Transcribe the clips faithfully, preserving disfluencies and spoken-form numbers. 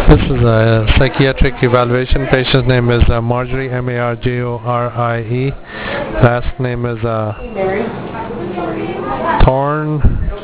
This is a psychiatric evaluation. Patient's name is uh, Marjorie, M A R J O R I E. Last name is uh, Thorn,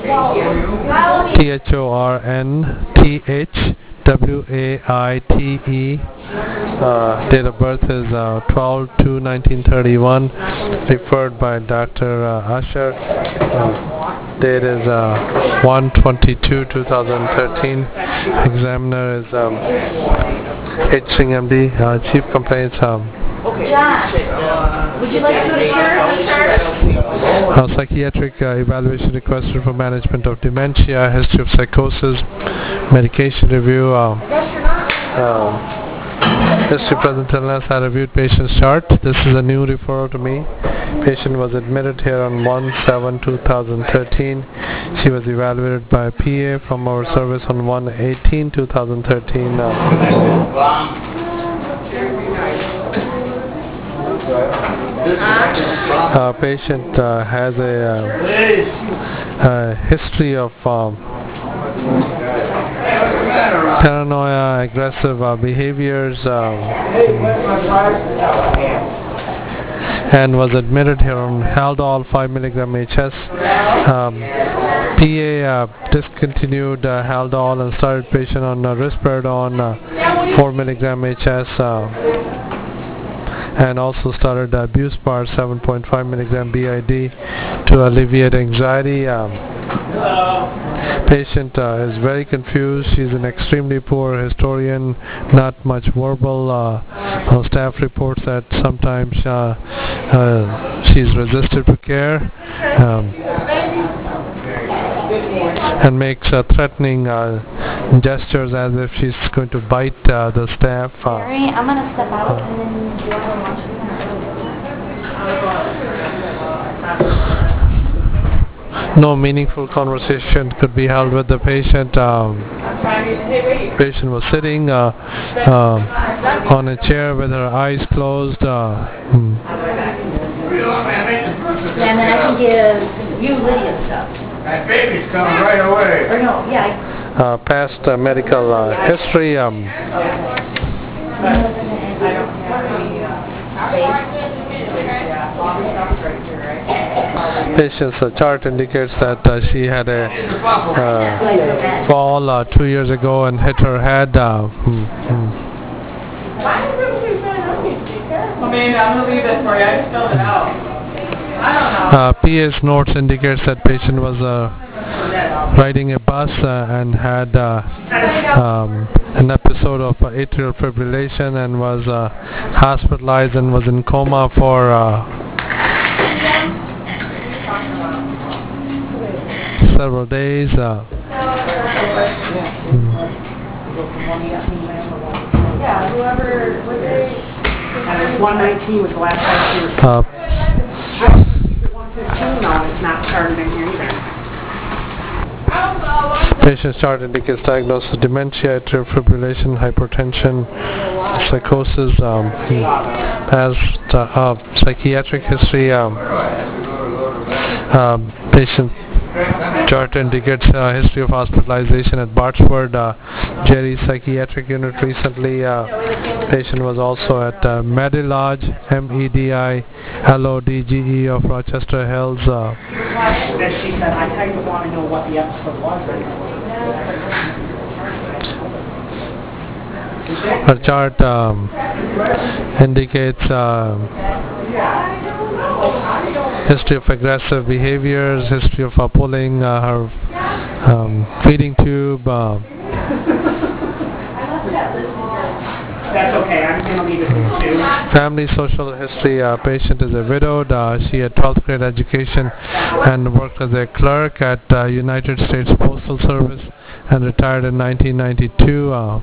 T H O R N T H W A I T E. Uh, date of birth is uh, twelve two nineteen thirty-one. Referred by Doctor Uh, Usher. Uh, date is uh, one twenty-two two thousand thirteen. Examiner is um, H. Singh M D. Uh, chief complaints. Um, John, would you like to go to church? uh, psychiatric uh, evaluation requested for management of dementia, history of psychosis, medication review. Um, um, History present illness. I reviewed patient's chart. This is a new referral to me. Patient was admitted here on one seven two thousand thirteen. She was evaluated by a P A from our service on one eighteen two thousand thirteen. Uh, uh, patient uh, has a, uh, a history of um, paranoia, aggressive uh, behaviors, um, and was admitted here on Haldol five milligram H S. Um, P A uh, discontinued uh, Haldol and started patient on uh, Risperidone uh, four milligram H S, uh, and also started uh, Buspar seven point five milligram B I D to alleviate anxiety. Um, Patient uh, is very confused. She's an extremely poor historian, not much verbal. Uh, uh, staff reports that sometimes uh, uh, she's resistant to care um, and makes uh, threatening uh, gestures as if she's going to bite uh, the staff. Uh, Sorry, I'm going to step out and then you want to watch this. No meaningful conversation could be held with the patient. Um, patient was sitting uh, uh, on a chair with her eyes closed. Uh, hmm. And then I can give you Lydia stuff. That baby's coming right away. Or no, yeah. Uh, past uh, medical uh, history. Um, Patient's uh, chart indicates that uh, she had a uh, fall uh, two years ago and hit her head. Uh, hmm, hmm. Amanda, I'm going to leave this for you. I just filled it out. I don't know. Uh, P A's notes indicates that patient was uh, riding a bus uh, and had uh, um, an episode of uh, atrial fibrillation and was uh, hospitalized and was in coma for uh, several days. Uh, hmm. Yeah, whoever, was it? And it's one nineteen was the last time she was. uh, one fifteen now, it's not started in here either. Patient's chart indicates diagnosis of dementia, atrial fibrillation, hypertension, psychosis, um, past uh, uh, psychiatric history. Um, um, patient chart indicates uh, history of hospitalization at Bartsford, uh, Jerry Psychiatric Unit recently. Uh, patient was also at uh, Medilodge, M E D I L O D G E of Rochester Hills. Uh, As she said, I kind of want to know what the episode was. her chart um, indicates uh, history of aggressive behaviors, history of uh, pulling uh, her um, feeding tube. Uh, That's okay, I'm going to leave it with two. family social history. Uh, patient is a widowed. Uh, she had twelfth grade education and worked as a clerk at uh, United States Postal Service and retired in nineteen ninety-two. Uh,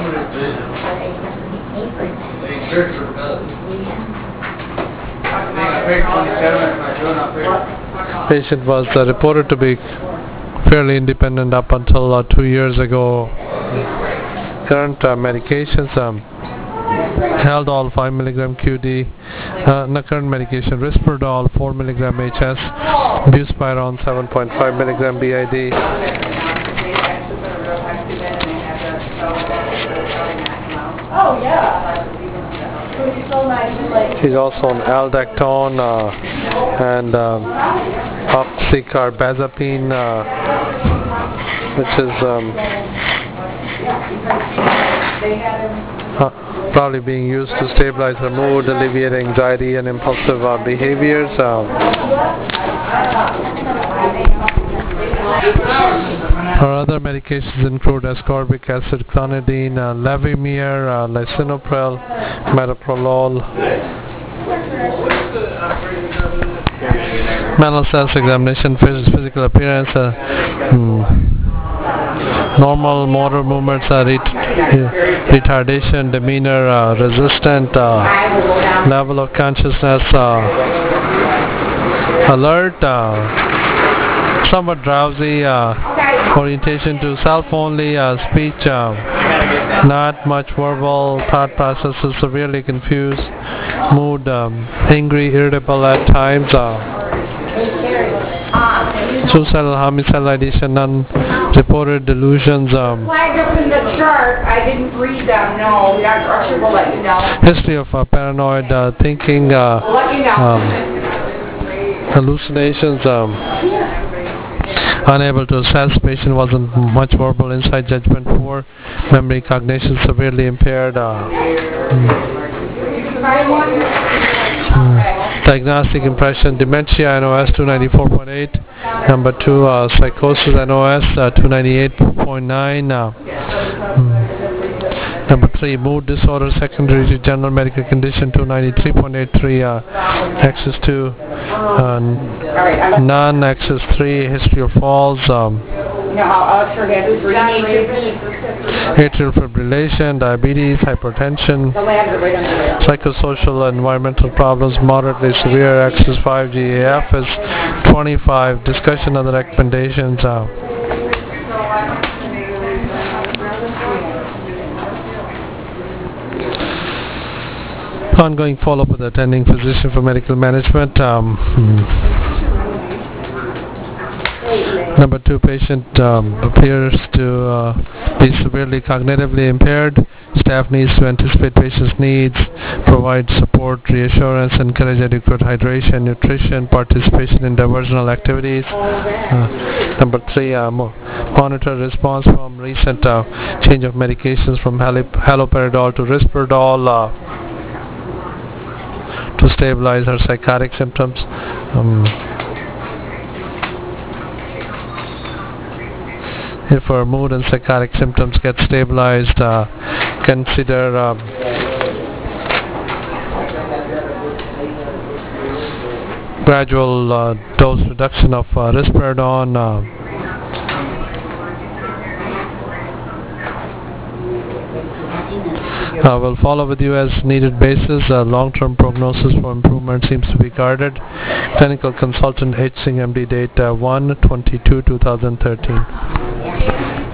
patient was uh, reported to be fairly independent up until uh, two years ago. Current uh, medications, um, Haldol five milligram Q D, uh, no, current medication Risperidone four milligram H S, Buspirone seven point five milligram B I D. Oh, yeah. So it's still not even like... He's also on aldactone uh, and um, oxycarbazepine, uh, which is um, uh, probably being used to stabilize her mood, alleviate anxiety and impulsive uh, behaviors. Uh, Her other medications include ascorbic acid, clonidine, uh, levemir, uh, lisinopril, metoprolol. Mental self-examination, phys- physical appearance, uh, hmm, normal motor movements, uh, ret- retardation, demeanor, uh, resistant, uh, level of consciousness, uh, alert, uh, somewhat drowsy, uh, orientation to self only, uh, speech, uh, not much verbal, thought processes severely confused, mood um, angry, irritable at times, uh, suicidal, homicidal ideation, non-reported delusions, um, Flagged up in the chart. I didn't read them. No, Doctor Usher will let you know. history of uh, paranoid uh, thinking, uh, We'll let you know. um, hallucinations, um, unable to assess, patient wasn't much verbal, insight, judgment poor, memory, cognition severely impaired, uh, diagnostic impression, dementia, N O S two ninety-four point eight, number two, uh, psychosis, N O S uh, two ninety-eight point nine, uh, mm, number three, mood disorder secondary to general medical condition two ninety-three point eight three, uh, axis two, uh, non-axis three, history of falls, um, You know how Usher has three names? atrial fibrillation, diabetes, hypertension, The labs are right under there. psychosocial and environmental problems, moderately severe, axis five, G A F is twenty-five, discussion of the recommendations, uh, ongoing follow-up with the attending physician for medical management. Um, hmm. Number two, patient um, appears to uh, be severely cognitively impaired. Staff needs to anticipate patient's needs, provide support, reassurance, encourage adequate hydration, nutrition, participation in diversional activities. Uh, number three, uh, mo- monitor response from recent uh, change of medications from hal- haloperidol to risperidol uh, to stabilize her psychotic symptoms. Um, If her mood and psychotic symptoms get stabilized, uh, consider um, gradual uh, dose reduction of uh, risperidone. Uh, uh, we'll follow with you as needed basis. Uh, long-term prognosis for improvement seems to be guarded. Clinical consultant H. Singh M D, date uh, one twenty-two two thousand thirteen.